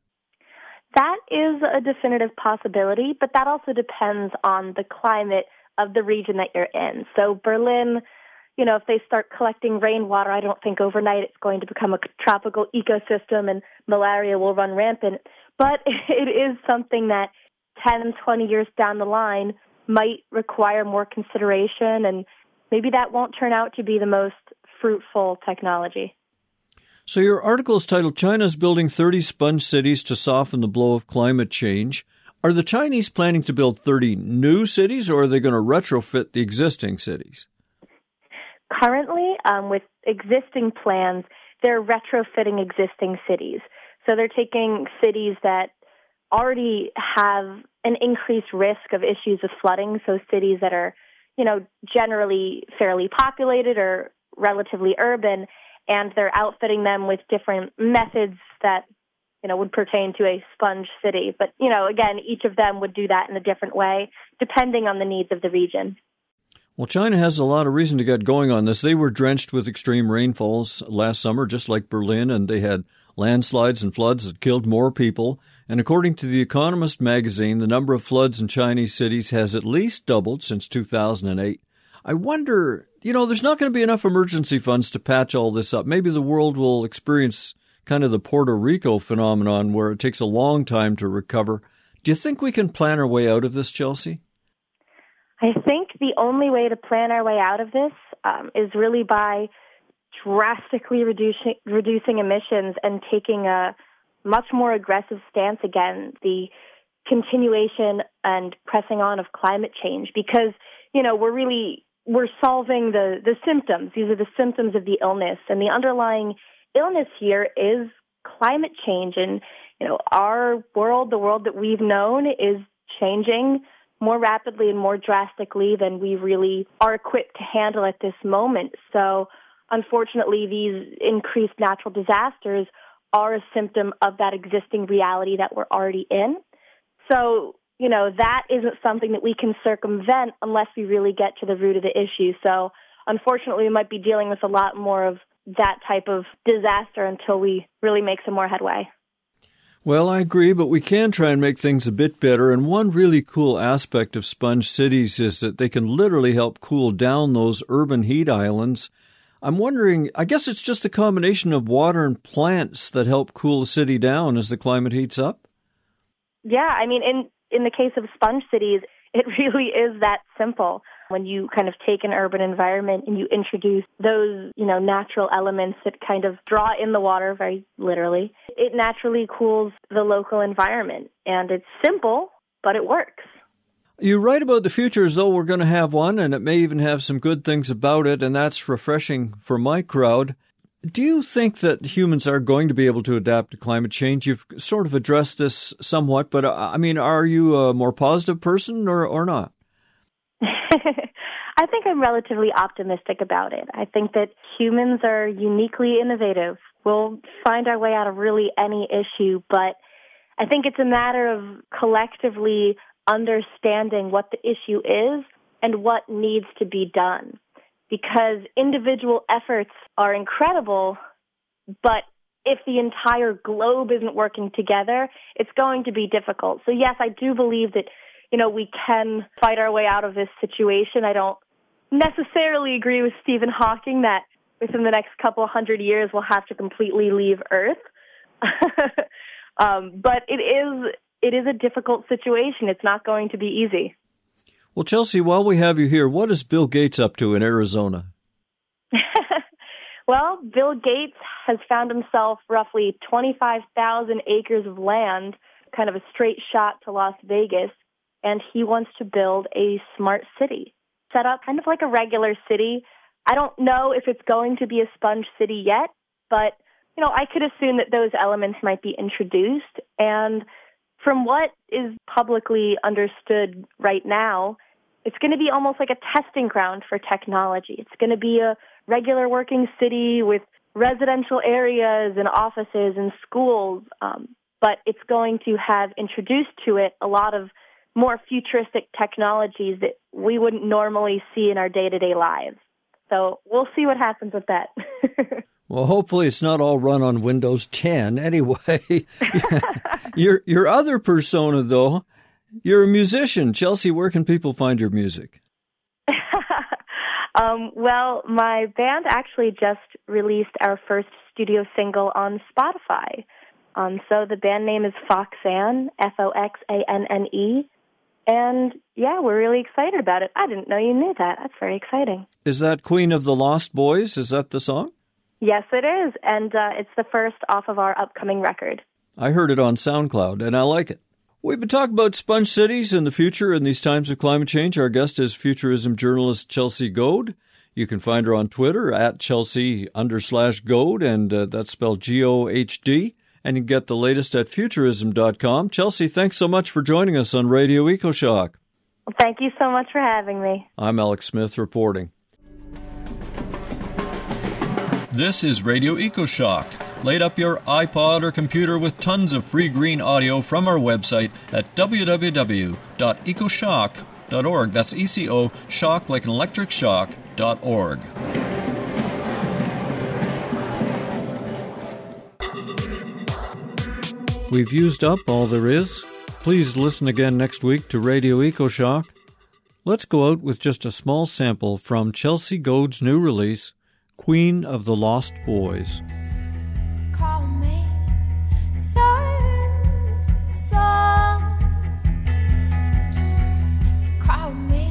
That is a definitive possibility, but that also depends on the climate of the region that you're in. So Berlin, you know, if they start collecting rainwater, I don't think overnight it's going to become a tropical ecosystem and malaria will run rampant. But it is something that 10, 20 years down the line might require more consideration, and maybe that won't turn out to be the most fruitful technology.
So your article is titled, China's Building 30 Sponge Cities to Soften the Blow of Climate Change. Are the Chinese planning to build 30 new cities, or are they going to retrofit the existing cities?
Currently, with existing plans, they're retrofitting existing cities. So they're taking cities that already have an increased risk of issues with flooding, so cities that are, you know, generally fairly populated or relatively urban, and they're outfitting them with different methods that, you know, would pertain to a sponge city. But, you know, again, each of them would do that in a different way, depending on the needs of the region.
Well, China has a lot of reason to get going on this. They were drenched with extreme rainfalls last summer, just like Berlin, and they had landslides and floods that killed more people. And according to The Economist magazine, the number of floods in Chinese cities has at least doubled since 2008. I wonder, you know, there's not going to be enough emergency funds to patch all this up. Maybe the world will experience kind of the Puerto Rico phenomenon where it takes a long time to recover. Do you think we can plan our way out of this, Chelsea?
I think the only way to plan our way out of this is really by drastically reducing emissions and taking a much more aggressive stance against the continuation and pressing on of climate change, because, you know, we're solving the symptoms. These are the symptoms of the illness, and the underlying illness here is climate change. And, you know, our world, the world that we've known, is changing more rapidly and more drastically than we really are equipped to handle at this moment. So, unfortunately, these increased natural disasters are a symptom of that existing reality that we're already in. So, you know, that isn't something that we can circumvent unless we really get to the root of the issue. So, unfortunately, we might be dealing with a lot more of that type of disaster until we really make some more headway.
Well, I agree, but we can try and make things a bit better. And one really cool aspect of sponge cities is that they can literally help cool down those urban heat islands. I'm wondering, I guess it's just a combination of water and plants that help cool a city down as the climate heats up?
Yeah, I mean, in the case of sponge cities, it really is that simple. When you kind of take an urban environment and you introduce those, you know, natural elements that kind of draw in the water, very literally, it naturally cools the local environment. And it's simple, but it works.
You write about the future as though we're going to have one, and it may even have some good things about it, and that's refreshing for my crowd. Do you think that humans are going to be able to adapt to climate change? You've sort of addressed this somewhat, but I mean, are you a more positive person or not?
I think I'm relatively optimistic about it. I think that humans are uniquely innovative. We'll find our way out of really any issue, but I think it's a matter of collectively understanding what the issue is and what needs to be done. Because individual efforts are incredible, but if the entire globe isn't working together, it's going to be difficult. So yes, I do believe that, you know, we can fight our way out of this situation. I don't necessarily agree with Stephen Hawking that within the next couple 100 years will have to completely leave Earth. But it is a difficult situation. It's not going to be easy.
Well, Chelsea, while we have you here, what is Bill Gates up to in Arizona?
Well, Bill Gates has found himself roughly 25,000 acres of land, kind of a straight shot to Las Vegas, and he wants to build a smart city, set up kind of like a regular city. I don't know if it's going to be a sponge city yet, but, I could assume that those elements might be introduced. And from what is publicly understood right now, it's going to be almost like a testing ground for technology. It's going to be a regular working city with residential areas and offices and schools, but it's going to have introduced to it a lot of more futuristic technologies that we wouldn't normally see in our day-to-day lives. So we'll see what happens with that.
Well, hopefully it's not all run on Windows 10. Anyway, your other persona, though, you're a musician. Chelsea, where can people find your music?
Well, my band actually just released our first studio single on Spotify. So the band name is Foxanne, Foxanne. And, yeah, we're really excited about it. I didn't know you knew that. That's very exciting.
Is that Queen of the Lost Boys? Is that the song?
Yes, it is. And it's the first off of our upcoming record.
I heard it on SoundCloud, and I like it. We've been talking about sponge cities and the future in these times of climate change. Our guest is futurism journalist Chelsea Goad. You can find her on Twitter at Chelsea_Goad, and that's spelled Gohd. And you can get the latest at futurism.com. Chelsea, thanks so much for joining us on Radio EcoShock.
Well, thank you so much for having me.
I'm Alex Smith reporting. This is Radio EcoShock. Light up your iPod or computer with tons of free green audio from our website at www.ecoshock.org. That's ECO, shock like an electric shock.org. We've used up all there is. Please listen again next week to Radio EcoShock. Let's go out with just a small sample from Chelsea Goad's new release, Queen of the Lost Boys.
Call me Sun's song. Call me